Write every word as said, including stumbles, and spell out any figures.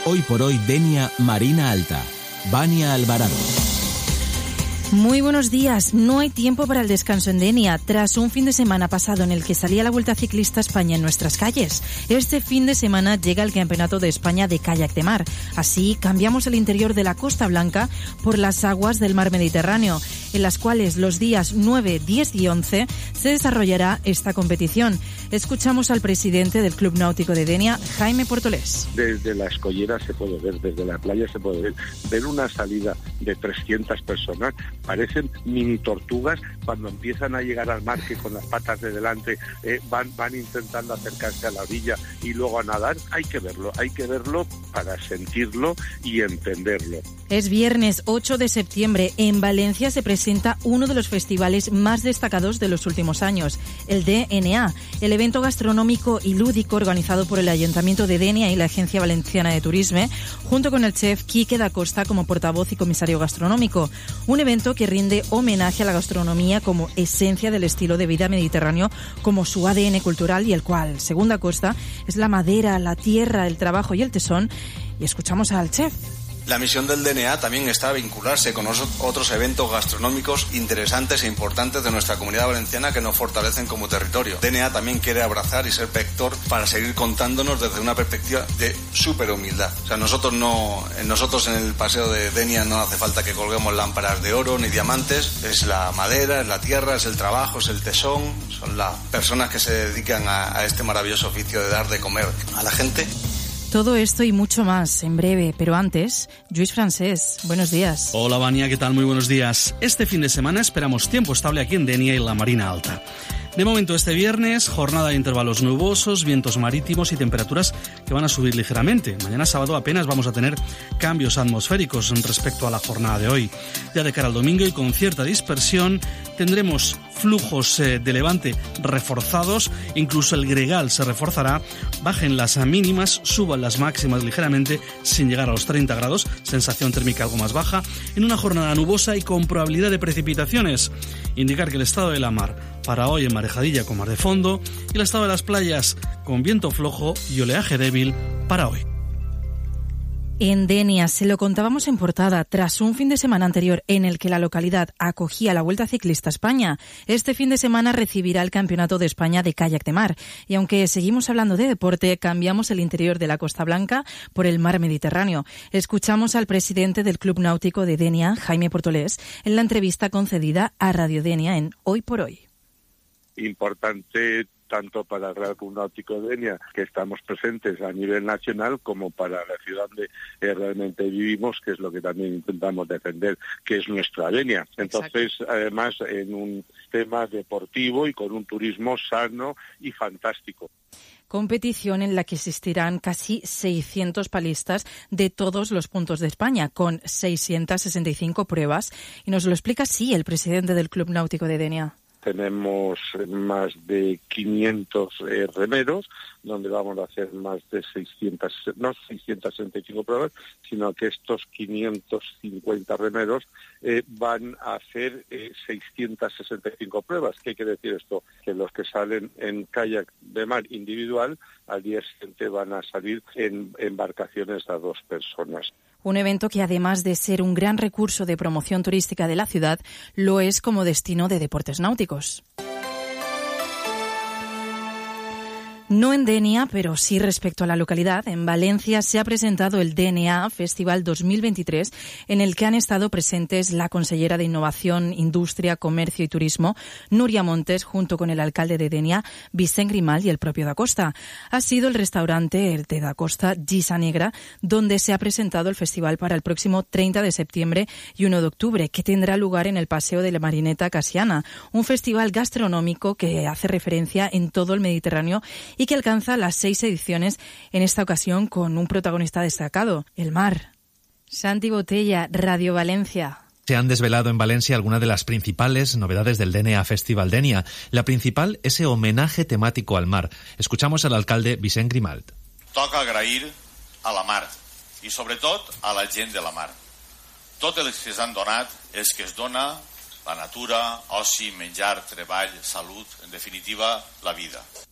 Hoy por Hoy Denia Marina Alta. Vania Alvarado. Muy buenos días. No hay tiempo para el descanso en Denia, tras un fin de semana pasado en el que salía la Vuelta Ciclista España en nuestras calles. Este fin de semana llega el Campeonato de España de Kayak de Mar. Así, cambiamos el interior de la Costa Blanca por las aguas del mar Mediterráneo, en las cuales los días nueve, diez y once se desarrollará esta competición. Escuchamos al presidente del Club Náutico de Denia, Jaime Portolés. Desde la escollera se puede ver, desde la playa se puede ver. Ver una salida de trescientas personas, parecen mini tortugas cuando empiezan a llegar al mar, que con las patas de delante eh, van, van intentando acercarse a la orilla y luego a nadar. Hay que verlo, hay que verlo para sentirlo y entenderlo. Es viernes ocho de septiembre. En Valencia se presenta uno de los festivales más destacados de los últimos años, el D N A, el evento gastronómico y lúdico organizado por el Ayuntamiento de Denia y la Agencia Valenciana de Turisme, junto con el chef Quique da Costa como portavoz y comisario gastronómico. Un evento que rinde homenaje a la gastronomía como esencia del estilo de vida mediterráneo, como su A D N cultural, y el cual, según da Costa, es la madera, la tierra, el trabajo y el tesón. Y escuchamos al chef. La misión del D N A también está a vincularse con otros eventos gastronómicos interesantes e importantes de nuestra Comunidad Valenciana que nos fortalecen como territorio. D N A también quiere abrazar y ser vector para seguir contándonos desde una perspectiva de súper humildad. O sea, nosotros no, nosotros en el paseo de Denia no hace falta que colguemos lámparas de oro ni diamantes. Es la madera, es la tierra, es el trabajo, es el tesón. Son las personas que se dedican a, a este maravilloso oficio de dar de comer a la gente. Todo esto y mucho más en breve, pero antes, Lluís Francés, buenos días. Hola Vania, ¿qué tal? Muy buenos días. Este fin de semana esperamos tiempo estable aquí en Denia y la Marina Alta. De momento este viernes, jornada de intervalos nubosos, vientos marítimos y temperaturas que van a subir ligeramente. Mañana sábado apenas vamos a tener cambios atmosféricos respecto a la jornada de hoy. Ya de cara al domingo y con cierta dispersión tendremos flujos de levante reforzados, incluso el gregal se reforzará, bajen las mínimas, suban las máximas ligeramente sin llegar a los treinta grados, sensación térmica algo más baja, en una jornada nubosa y con probabilidad de precipitaciones. Indicar que el estado de la mar para hoy en marejadilla con mar de fondo y el estado de las playas con viento flojo y oleaje débil para hoy. En Denia, se lo contábamos en portada, tras un fin de semana anterior en el que la localidad acogía la Vuelta Ciclista España, este fin de semana recibirá el Campeonato de España de Kayak de Mar. Y aunque seguimos hablando de deporte, cambiamos el interior de la Costa Blanca por el mar Mediterráneo. Escuchamos al presidente del Club Náutico de Denia, Jaime Portolés, en la entrevista concedida a Radio Denia en Hoy por Hoy. Importante tanto para el Real Club Náutico de Denia, que estamos presentes a nivel nacional, como para la ciudad donde eh, realmente vivimos, que es lo que también intentamos defender, que es nuestra Denia. Entonces, exacto, además, en un tema deportivo y con un turismo sano y fantástico. Competición en la que asistirán casi seiscientos palistas de todos los puntos de España, con seiscientas sesenta y cinco pruebas. Y nos lo explica así el presidente del Club Náutico de Denia. Tenemos más de quinientos eh, remeros, donde vamos a hacer más de seiscientas, no seiscientas sesenta y cinco pruebas, sino que estos quinientos cincuenta remeros eh, van a hacer eh, seiscientas sesenta y cinco pruebas. ¿Qué quiere decir esto? Que los que salen en kayak de mar individual, al día siguiente van a salir en embarcaciones a dos personas. Un evento que, además de ser un gran recurso de promoción turística de la ciudad, lo es como destino de deportes náuticos. No en Denia, pero sí respecto a la localidad, en Valencia se ha presentado el D N A Festival dos mil veintitrés, en el que han estado presentes la consellera de Innovación, Industria, Comercio y Turismo, Núria Montes, junto con el alcalde de Denia, Vicent Grimal, y el propio da Costa. Ha sido el restaurante el de da Costa, Gisa Negra, donde se ha presentado el festival para el próximo treinta de septiembre y uno de octubre, que tendrá lugar en el Paseo de la Marineta Casiana, un festival gastronómico que hace referencia en todo el Mediterráneo y que alcanza las seis ediciones, en esta ocasión con un protagonista destacado, el mar. Santi Botella, Radio Valencia. Se han desvelado en Valencia algunas de las principales novedades del D N A Festival Denia. La principal, ese homenaje temático al mar. Escuchamos al alcalde Vicent Grimal. Toca agrair a la mar i sobretot a la gent de la mar. Tot el que s'han donat és que es dona la natura, oci, menjar, treball, salut, en definitiva, la vida.